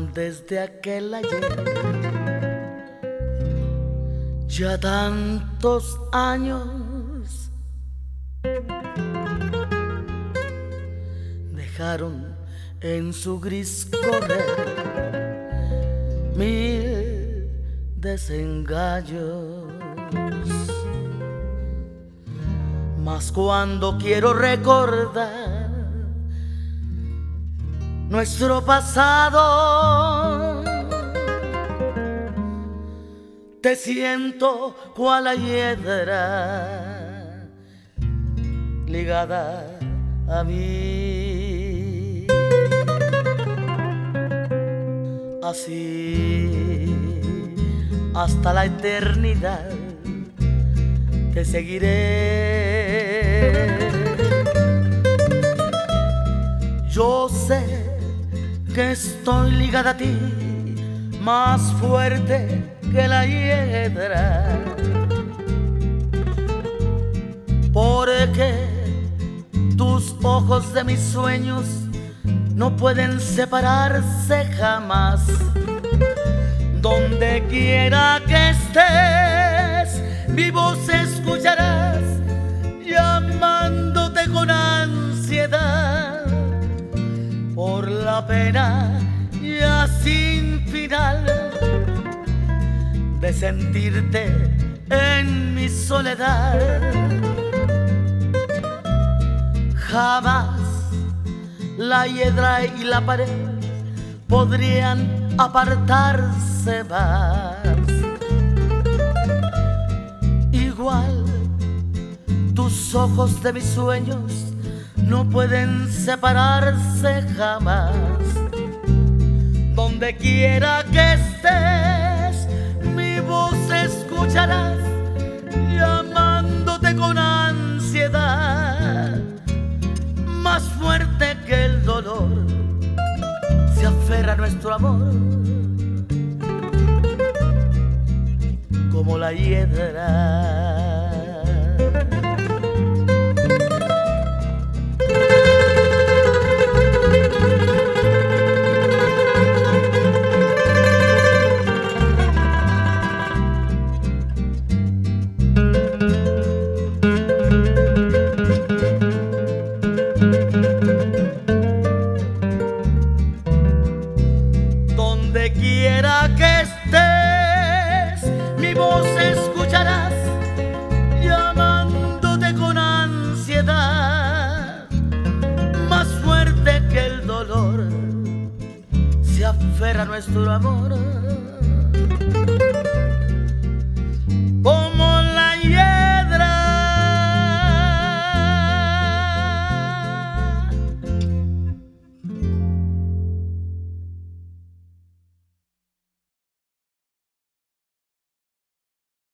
desde aquel ayer. Ya tantos años dejaron en su gris correr mil desengaños. Mas cuando quiero recordar nuestro pasado, te siento cual la hiedra ligada a mí. Así hasta la eternidad te seguiré. Yo sé que estoy ligada a ti, más fuerte que la hiedra, porque tus ojos de mis sueños no pueden separarse jamás. Donde quiera que estés, mi voz escucharás, llamándote con ansiedad, por la pena ya sin final de sentirte en mi soledad. Jamás la hiedra y la pared podrían apartarse más. Igual tus ojos de mis sueños no pueden separarse jamás. Donde quiera que estés, mi voz escucharás, llamándote con ansiedad. Más fuerte que el dolor se aferra a nuestro amor, como la hiedra. Donde quiera que estés, mi voz escucharás, llamándote con ansiedad. Más fuerte que el dolor se aferra a nuestro amor,